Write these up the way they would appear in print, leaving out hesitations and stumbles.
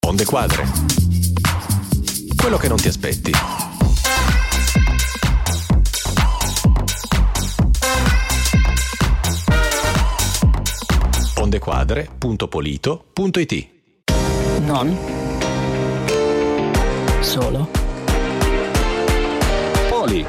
Onde Quadre. Quello che non ti aspetti. ondequadre.polito.it. Non solo Poli.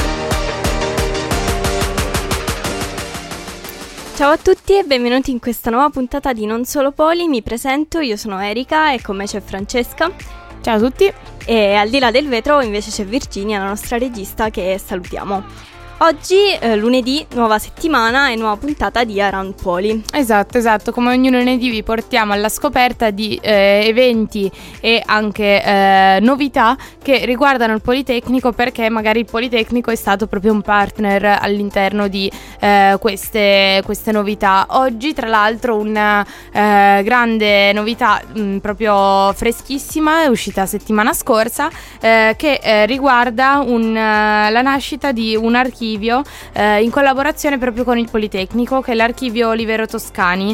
Ciao a tutti e benvenuti in questa nuova puntata di Non Solo Poli. Mi presento, io sono Erika e con me c'è Francesca. Ciao a tutti. E al di là del vetro invece c'è Virginia, la nostra regista, che salutiamo. Oggi, lunedì, nuova settimana e nuova puntata di Around Poli. Esatto, come ogni lunedì vi portiamo alla scoperta di eventi e anche novità che riguardano il Politecnico, perché magari il Politecnico è stato proprio un partner all'interno di queste novità. Oggi tra l'altro una grande novità proprio freschissima, è uscita settimana scorsa, che riguarda la nascita di un archivio in collaborazione proprio con il Politecnico, che è l'archivio Oliviero Toscani,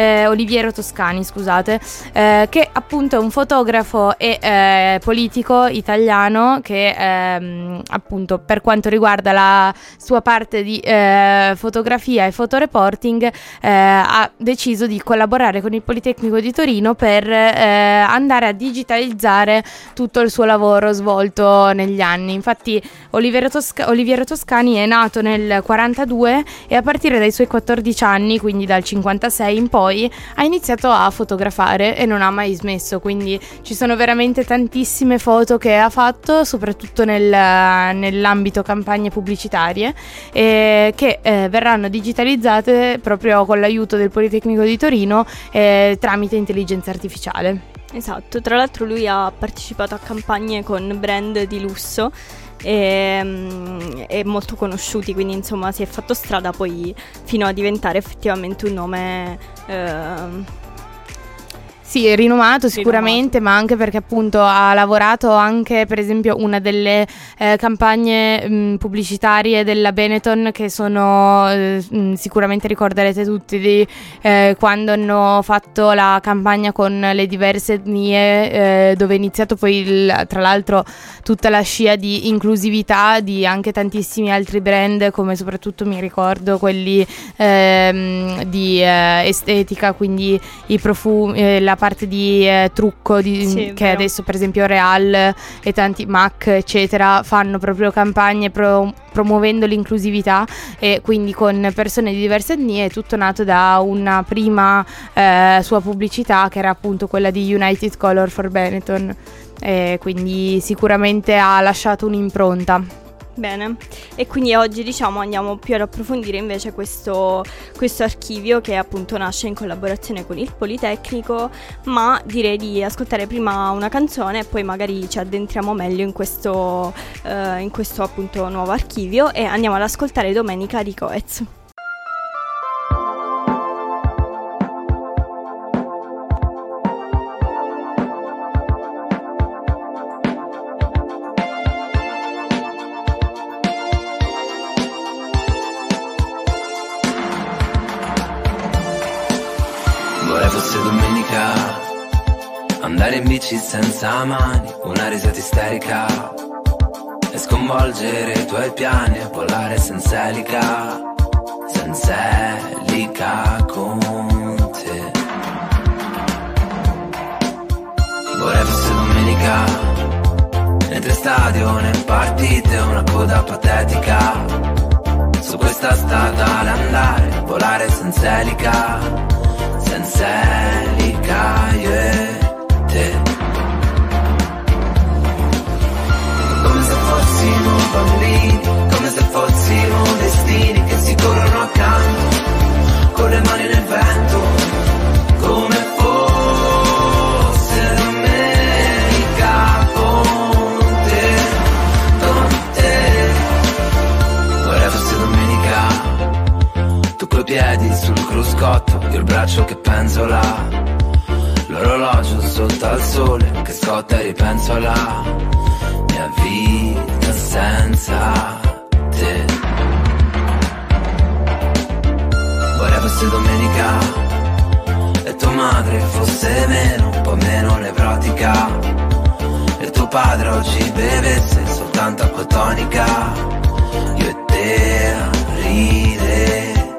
che appunto è un fotografo e politico italiano che appunto per quanto riguarda la sua parte di fotografia e fotoreporting ha deciso di collaborare con il Politecnico di Torino per andare a digitalizzare tutto il suo lavoro svolto negli anni. Infatti Oliviero Toscani è nato nel 42 e a partire dai suoi 14 anni, quindi dal 56 in poi, ha iniziato a fotografare e non ha mai smesso, quindi ci sono veramente tantissime foto che ha fatto, soprattutto nell'ambito campagne pubblicitarie, che verranno digitalizzate proprio con l'aiuto del Politecnico di Torino tramite intelligenza artificiale. Esatto, tra l'altro lui ha partecipato a campagne con brand di lusso e molto conosciuti, quindi insomma si è fatto strada poi fino a diventare effettivamente un nome sì, è rinomato sicuramente, ma anche perché appunto ha lavorato anche per esempio una delle campagne pubblicitarie della Benetton, che sono sicuramente ricorderete tutti di quando hanno fatto la campagna con le diverse etnie, dove è iniziato poi tra l'altro tutta la scia di inclusività di anche tantissimi altri brand, come soprattutto mi ricordo quelli di estetica, quindi i profumi, la parte di trucco che vero. Adesso per esempio Real e tanti MAC eccetera fanno proprio campagne promuovendo l'inclusività, e quindi con persone di diverse etnie. È tutto nato da una prima sua pubblicità, che era appunto quella di United Color for Benetton, quindi sicuramente ha lasciato un'impronta. Bene, e quindi oggi andiamo più ad approfondire invece questo archivio, che appunto nasce in collaborazione con il Politecnico, ma direi di ascoltare prima una canzone e poi magari ci addentriamo meglio in questo appunto nuovo archivio, e andiamo ad ascoltare Domenica di Coez. Fosse domenica, andare in bici senza mani, una risata isterica e sconvolgere i tuoi piani, e volare senza elica con te. Vorrei fosse domenica, mentre stadio né partite, una coda patetica su questa strada ad andare, volare senza elica io e te. Come se fossimo bambini, come se fossimo destini che si corrono accanto, con le mani nel vento, come fosse domenica con te. Vorrei fosse domenica, tu coi piedi sul cruscotto, io il braccio che penzola, l'orologio sotto al sole che scotta, e ripenso alla mia vita senza te. Vorrei fosse domenica e tua madre fosse meno, po' meno nevrotica, e tuo padre oggi bevesse soltanto acqua tonica, io e te a ridere,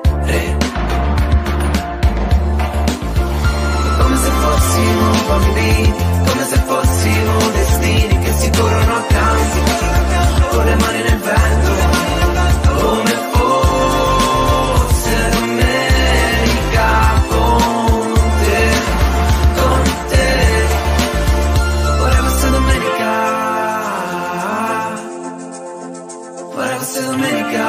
come se fossimo bambini, come se fossimo destini che si corrono accanto, con le mani nel vento, come fosse domenica con te, vorrei fosse domenica, vorrei fosse domenica,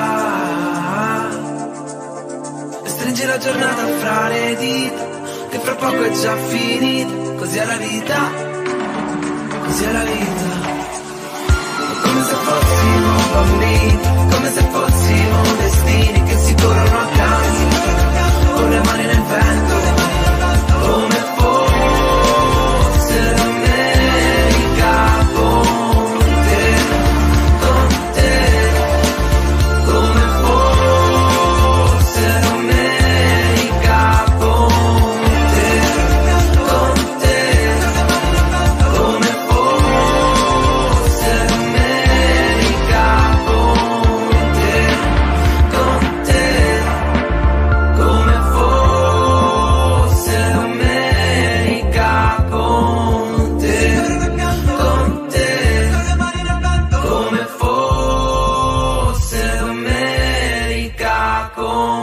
e stringi la giornata fra le dita, che fra poco è già finita, così è la vita, così è la vita. Come se fossimo bambini, come se fossimo destini che si corrono accanto, con le mani nel vento, come fosse domenica con te, come fosse domenica con te, come fosse domenica con te, come fosse domenica con te, come fosse domenica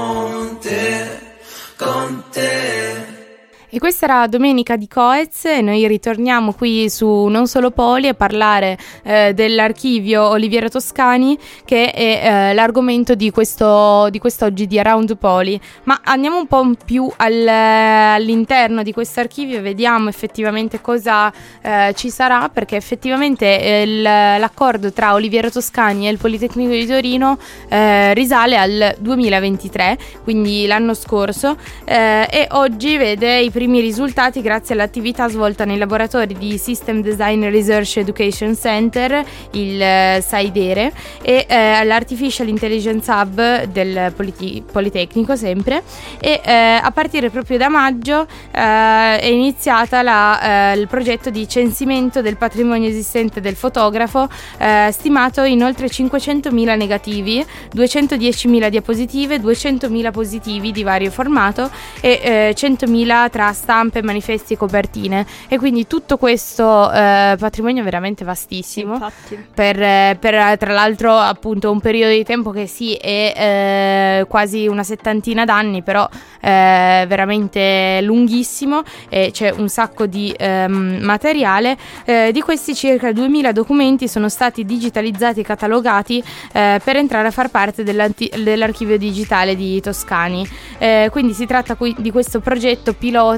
con te. E questa era Domenica di Coez e noi ritorniamo qui su Non Solo Poli a parlare dell'archivio Oliviero Toscani, che è l'argomento di quest'oggi di Around Poli. Ma andiamo un po' più all'interno di questo archivio e vediamo effettivamente cosa ci sarà, perché effettivamente l'accordo tra Oliviero Toscani e il Politecnico di Torino risale al 2023, quindi l'anno scorso, e oggi vede i primi risultati grazie all'attività svolta nei laboratori di System Design Research Education Center, il SAIDERE, e all'Artificial Intelligence Hub del Politecnico sempre, e a partire proprio da maggio è iniziata il progetto di censimento del patrimonio esistente del fotografo, stimato in oltre 500.000 negativi, 210.000 diapositive, 200.000 positivi di vario formato e 100.000 tra stampe, manifesti e copertine, e quindi tutto questo patrimonio è veramente vastissimo. Infatti. Per tra l'altro appunto un periodo di tempo che sì è quasi una settantina d'anni, però veramente lunghissimo, e c'è un sacco di materiale. Di questi circa 2000 documenti sono stati digitalizzati e catalogati per entrare a far parte dell'archivio digitale di Toscani. Quindi si tratta di questo progetto pilota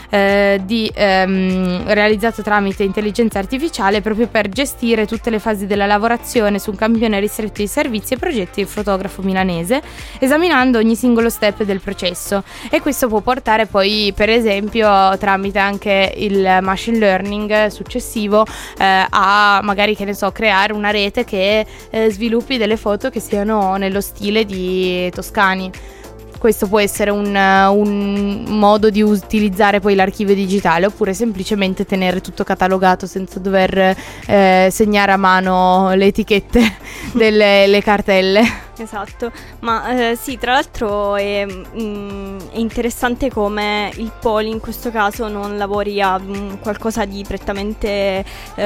realizzato tramite intelligenza artificiale proprio per gestire tutte le fasi della lavorazione su un campione ristretto di servizi e progetti del fotografo milanese, esaminando ogni singolo step del processo. E questo può portare poi, per esempio, tramite anche il machine learning successivo, a magari, che ne so, creare una rete che sviluppi delle foto che siano nello stile di Toscani. Questo può essere un modo di utilizzare poi l'archivio digitale, oppure semplicemente tenere tutto catalogato senza dover segnare a mano le etichette delle cartelle. Esatto, ma sì, tra l'altro è interessante come il Poli in questo caso non lavori a qualcosa di prettamente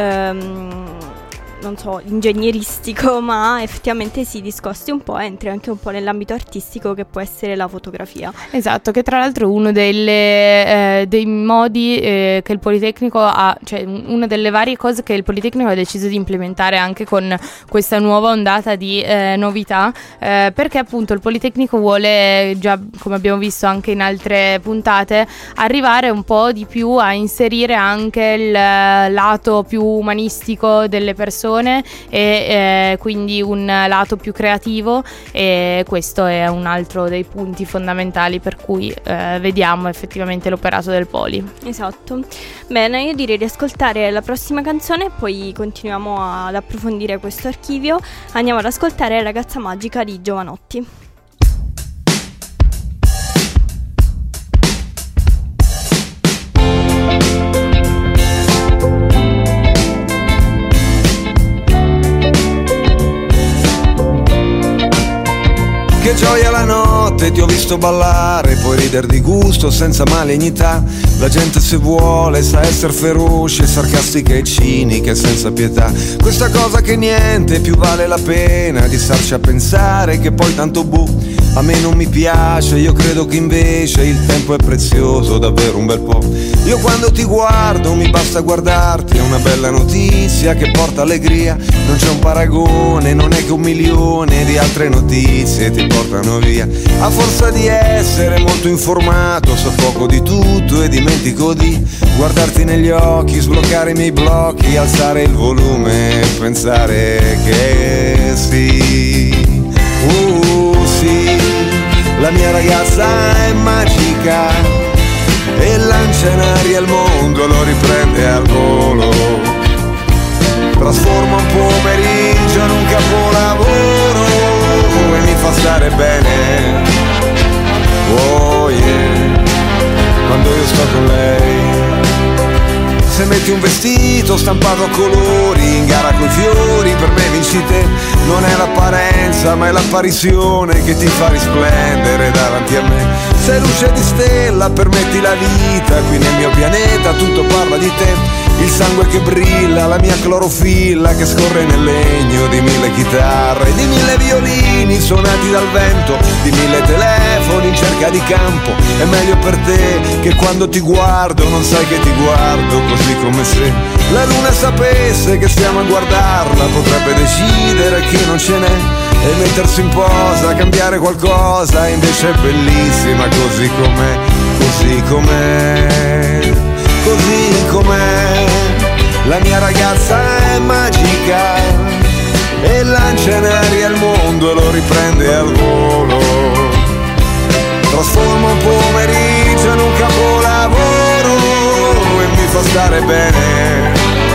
non so, ingegneristico, ma effettivamente si discosti un po', entri anche un po' nell'ambito artistico che può essere la fotografia. Esatto, che tra l'altro è uno dei modi che il Politecnico ha, cioè una delle varie cose che il Politecnico ha deciso di implementare anche con questa nuova ondata di novità, perché appunto il Politecnico vuole, già come abbiamo visto anche in altre puntate, arrivare un po' di più a inserire anche il lato più umanistico delle persone, e quindi un lato più creativo, e questo è un altro dei punti fondamentali per cui vediamo effettivamente l'operato del Poli. Esatto. Bene, io direi di ascoltare la prossima canzone e poi continuiamo ad approfondire questo archivio. Andiamo ad ascoltare Ragazza Magica di Giovanotti. gioia la notte, ti ho visto ballare, puoi ridere di gusto senza malignità. La gente se vuole sa essere feroce, sarcastica e cinica e senza pietà. Questa cosa che niente più vale la pena di starci a pensare, che poi tanto a me non mi piace. Io credo che invece il tempo è prezioso, davvero un bel po'. Io quando ti guardo mi basta guardarti, è una bella notizia che porta allegria. Non c'è un paragone, non è che 1 milione di altre notizie ti portano via. A forza di essere molto informato, so poco di tutto e dimentico di guardarti negli occhi, sbloccare i miei blocchi, alzare il volume e pensare che sì, sì, la mia ragazza è magica e lancia in aria il mondo, lo riprende al volo, trasforma un pomeriggio in un capolavoro e mi fa stare bene, oh yeah, quando io sto con lei. Se metti un vestito stampato a colori in gara coi fiori, per me vinci te. Non è l'apparenza ma è l'apparizione che ti fa risplendere davanti a me. Sei luce di stella, permetti la vita, qui nel mio pianeta tutto parla di te. Il sangue che brilla, la mia clorofilla che scorre nel legno di 1000 chitarre, di 1000 violini suonati dal vento, di 1000 telefoni in cerca di campo. È meglio per te che quando ti guardo non sai che ti guardo, così come se la luna sapesse che stiamo a guardarla, potrebbe decidere che non ce n'è e mettersi in posa, cambiare qualcosa, invece è bellissima così com'è, così com'è, così com'è. La mia ragazza è magica e lancia in aria il mondo e lo riprende al volo, trasforma un pomeriggio in un capolavoro e mi fa stare bene,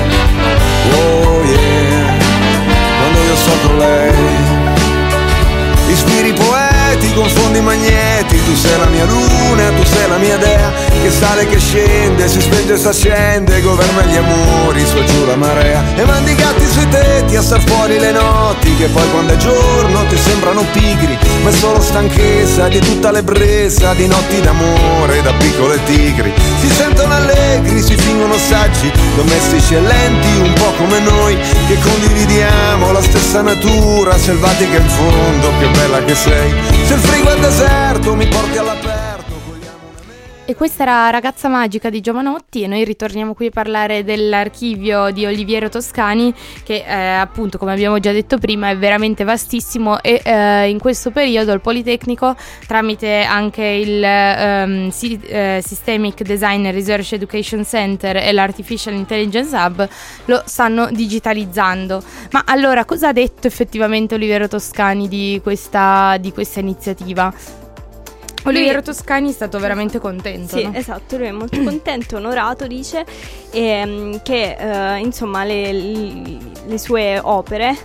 oh yeah, quando io sto con lei. Ispiri poeti, confondi magneti, tu sei la mia luna, tu sei la mia dea, che sale, che scende, si spenge e si accende, governa gli amori, su e giù la marea, e mandi i gatti sui tetti a star fuori le notti, che poi quando è giorno ti sembrano pigri, ma è solo stanchezza di tutta l'ebbrezza di notti d'amore da piccole tigri. Si sentono allegri, si fingono saggi, domestici e lenti, un po' come noi, che condividiamo la stessa natura selvatica in fondo, che bella che sei. Se il frigo è deserto mi porti all'aperto. E questa era Ragazza Magica di Giovanotti e noi ritorniamo qui a parlare dell'archivio di Oliviero Toscani che appunto, come abbiamo già detto prima, è veramente vastissimo e in questo periodo il Politecnico, tramite anche il Systemic Design and Research Education Center e l'Artificial Intelligence Hub, lo stanno digitalizzando. Ma allora, cosa ha detto effettivamente Oliviero Toscani di questa iniziativa? Oliviero Toscani è stato veramente contento. Sì, no? Esatto, lui è molto contento, onorato, dice che insomma le sue opere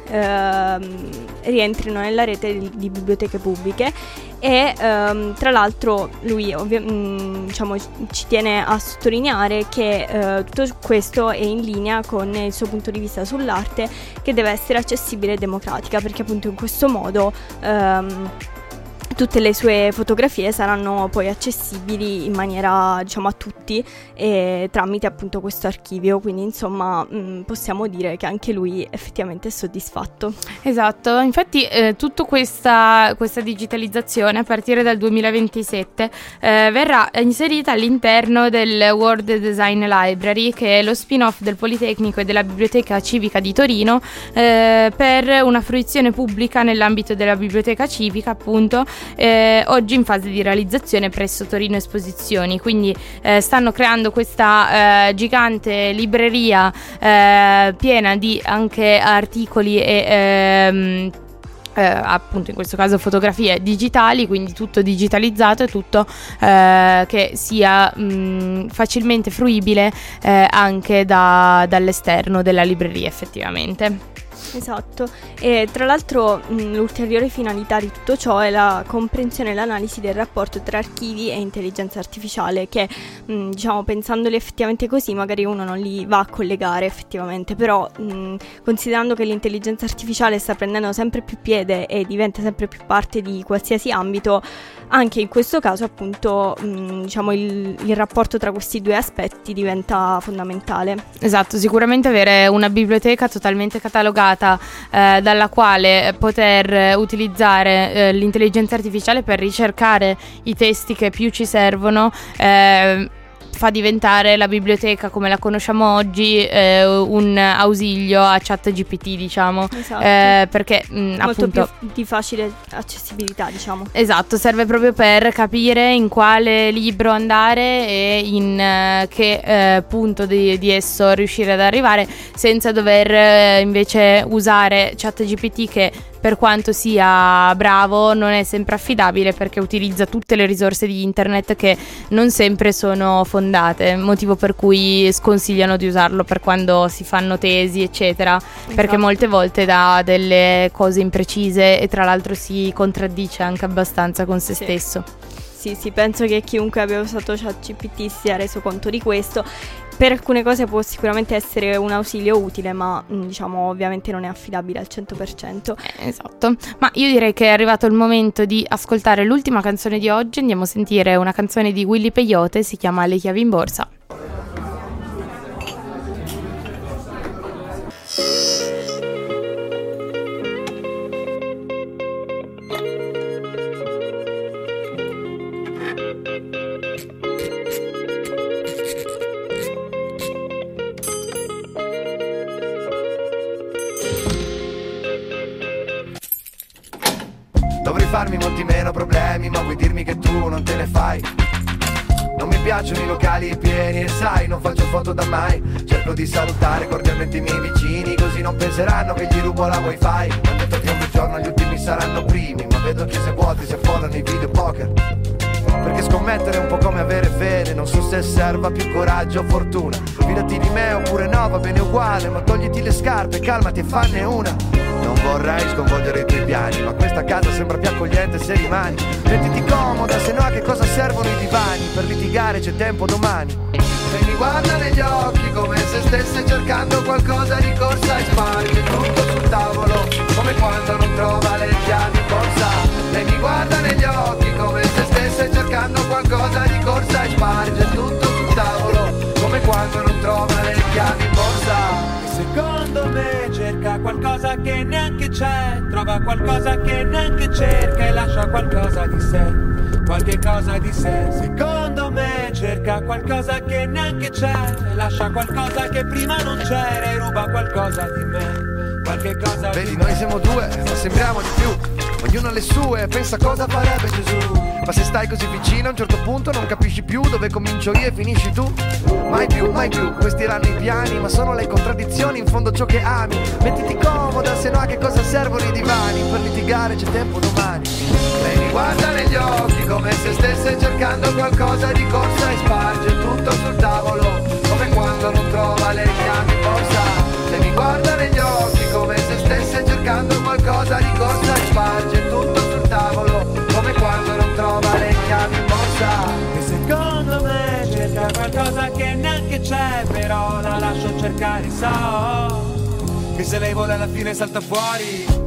rientrino nella rete di biblioteche pubbliche e tra l'altro lui diciamo, ci tiene a sottolineare che tutto questo è in linea con il suo punto di vista sull'arte, che deve essere accessibile e democratica, perché appunto in questo modo tutte le sue fotografie saranno poi accessibili in maniera, diciamo, a tutti tramite appunto questo archivio, quindi insomma possiamo dire che anche lui effettivamente è soddisfatto. Esatto, infatti tutta questa digitalizzazione a partire dal 2027 verrà inserita all'interno del World Design Library, che è lo spin-off del Politecnico e della Biblioteca Civica di Torino, per una fruizione pubblica nell'ambito della Biblioteca Civica, appunto, oggi in fase di realizzazione presso Torino Esposizioni. Quindi stanno creando questa gigante libreria piena di anche articoli e appunto in questo caso fotografie digitali, quindi tutto digitalizzato e tutto che sia facilmente fruibile anche dall'esterno della libreria effettivamente. Esatto, e tra l'altro l'ulteriore finalità di tutto ciò è la comprensione e l'analisi del rapporto tra archivi e intelligenza artificiale, che diciamo, pensandoli effettivamente così magari uno non li va a collegare effettivamente, però considerando che l'intelligenza artificiale sta prendendo sempre più piede e diventa sempre più parte di qualsiasi ambito, anche in questo caso appunto diciamo il rapporto tra questi due aspetti diventa fondamentale. Esatto, sicuramente avere una biblioteca totalmente catalogata dalla quale poter utilizzare l'intelligenza artificiale per ricercare i testi che più ci servono fa diventare la biblioteca come la conosciamo oggi un ausilio a ChatGPT, diciamo. Esatto. Perché molto appunto più di facile accessibilità, diciamo. Esatto, serve proprio per capire in quale libro andare e in che punto di esso riuscire ad arrivare, senza dover invece usare ChatGPT, che per quanto sia bravo non è sempre affidabile, perché utilizza tutte le risorse di internet che non sempre sono fondate, motivo per cui sconsigliano di usarlo per quando si fanno tesi eccetera, perché molte volte dà delle cose imprecise e tra l'altro si contraddice anche abbastanza con se stesso. Sì, penso che chiunque abbia usato ChatGPT si sia reso conto di questo. Per alcune cose può sicuramente essere un ausilio utile, ma diciamo ovviamente non è affidabile al 100%. Esatto, ma io direi che è arrivato il momento di ascoltare l'ultima canzone di oggi. Andiamo a sentire una canzone di Willy Peyote, si chiama Le chiavi in borsa. Dovrei farmi molti meno problemi, ma vuoi dirmi che tu non te ne fai? Non mi piacciono i locali pieni e sai, non faccio foto da mai. Cerco di salutare cordialmente i miei vicini, così non penseranno che gli rubo la wifi. Ho detto che un giorno gli ultimi saranno primi, ma vedo chiese vuote si affollano i video poker. Perché scommettere è un po' come avere fede, non so se serva più coraggio o fortuna. Fidati di me oppure no, va bene uguale, ma togliti le scarpe, calmati e fanne una. Non vorrei sconvolgere i tuoi piani, ma questa casa sembra più accogliente se rimani. Mettiti comoda, se no a che cosa servono i divani? Per litigare c'è tempo domani. Lei mi guarda negli occhi come se stesse cercando qualcosa di corsa e sparge tutto sul tavolo, come quando non trova le chiavi in borsa. Lei mi guarda negli occhi come se stesse cercando qualcosa di corsa e sparge tutto sul tavolo, come quando non trova le chiavi in borsa. Secondo me cerca qualcosa che neanche c'è, trova qualcosa che neanche cerca e lascia qualcosa di sé, qualche cosa di sé. Secondo me cerca qualcosa che neanche c'è, lascia qualcosa che prima non c'era e ruba qualcosa di me, qualche cosa. Vedi, noi siamo due, ma sembriamo di più. Ognuno ha le sue, pensa cosa farebbe Gesù. Ma se stai così vicino a un certo punto non capisci più dove comincio io e finisci tu. Mai più, questi erano i piani, ma sono le contraddizioni in fondo ciò che ami. Mettiti comoda, se no a che cosa servono i divani? Per litigare c'è tempo domani. Lei mi guarda negli occhi come se stesse cercando qualcosa di corsa e sparge tutto sul tavolo, come quando non trova le chiavi in borsa. Lei mi guarda negli occhi come se stesse cercando qualcosa di corsa e sparge tutto sul tavolo, come quando non trova le chiavi in borsa. E secondo me cerca qualcosa che neanche c'è, però la lascio cercare, so che se lei vuole alla fine salta fuori.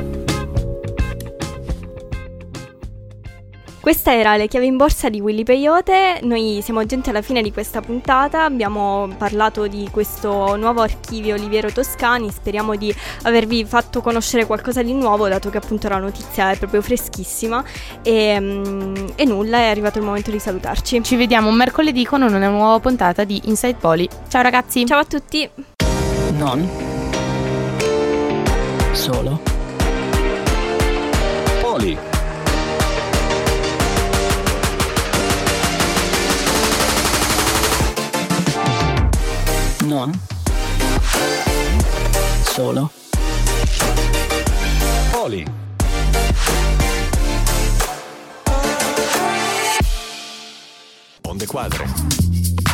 Questa era Le chiavi in borsa di Willy Peyote. Noi siamo giunti alla fine di questa puntata, abbiamo parlato di questo nuovo archivio Oliviero Toscani, speriamo di avervi fatto conoscere qualcosa di nuovo, dato che appunto la notizia è proprio freschissima e nulla, è arrivato il momento di salutarci. Ci vediamo mercoledì con una nuova puntata di Inside Poli. Ciao ragazzi. Ciao a tutti. Non solo Poli. non solo Poli. Onde quadre.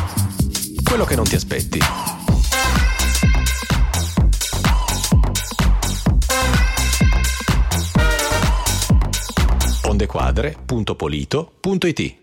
Quello che non ti aspetti. squadre.polito.it.